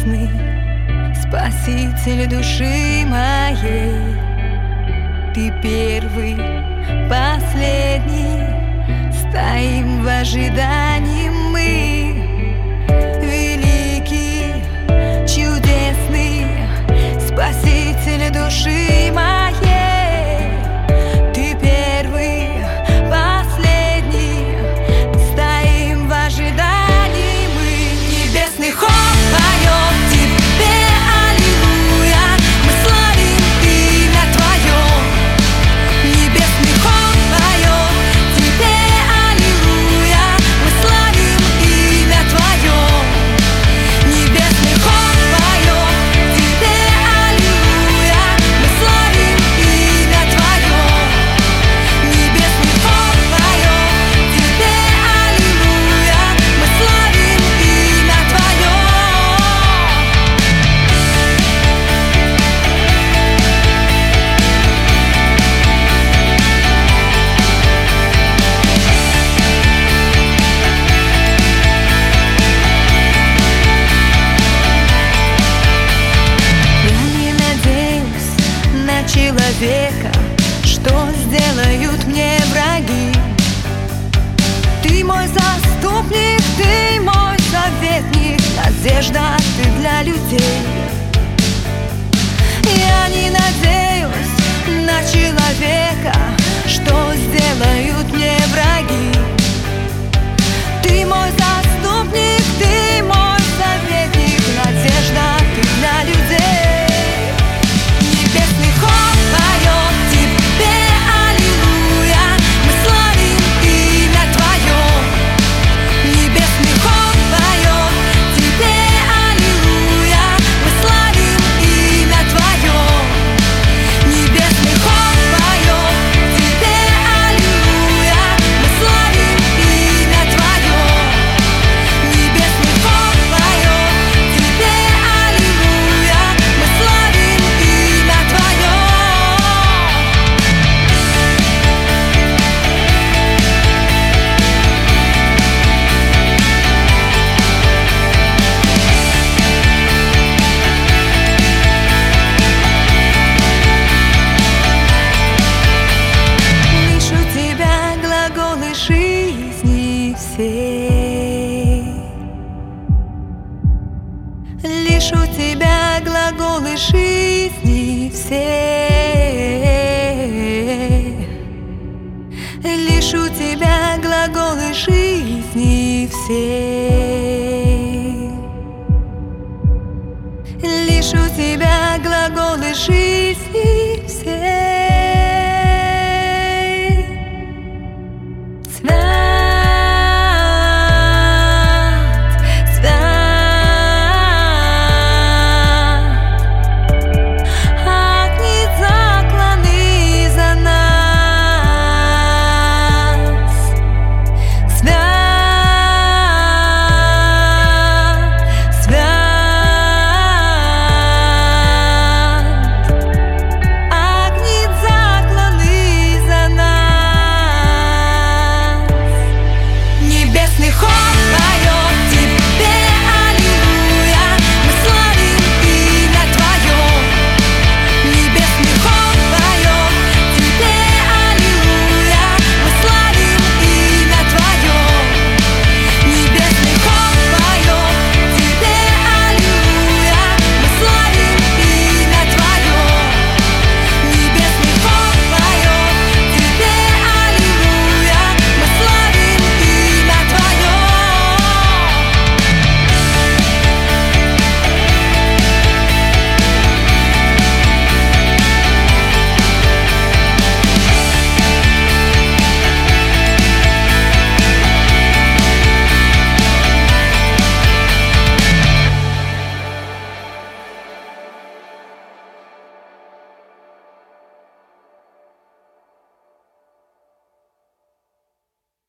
чудесный, спаситель души моей. Ты первый, последний, стоим в ожидании мы. Великий, чудесный, спаситель души моей. Ты первый, последний, стоим в ожидании мы. Небесный хор поет тебе аллилуйя, мы славим имя твое. Небесный хор поет тебе аллилуйя, мы славим имя твое. Небесный хор поет тебе аллилуйя, мы славим имя твое. Небесный хор поет тебе аллилуйя, мы славим имя твое. Я не надеюсь на человека, что сделают мне враги. Ты мой заступник, ты мой советник, надежда ты для людей. Я не надеюсь на человека, что сделают мне враги. Ты мой заступник, ты мой советник, надежда ты для людей. Небесный хор поет тебе аллилуйя, мы славим имя твое. Небесный хор поет тебе аллилуйя, мы славим имя твое. Небесный хор поет тебе аллилуйя, мы славим имя твое. Небесный хор поет тебе аллилуйя, мы славим имя твое. Лишь у тебя глаголы жизни всей. Лишь у тебя глаголы жизни всей. Лишь у тебя глаголы жизни всей. Лишь у тебя глаголы жизни всей.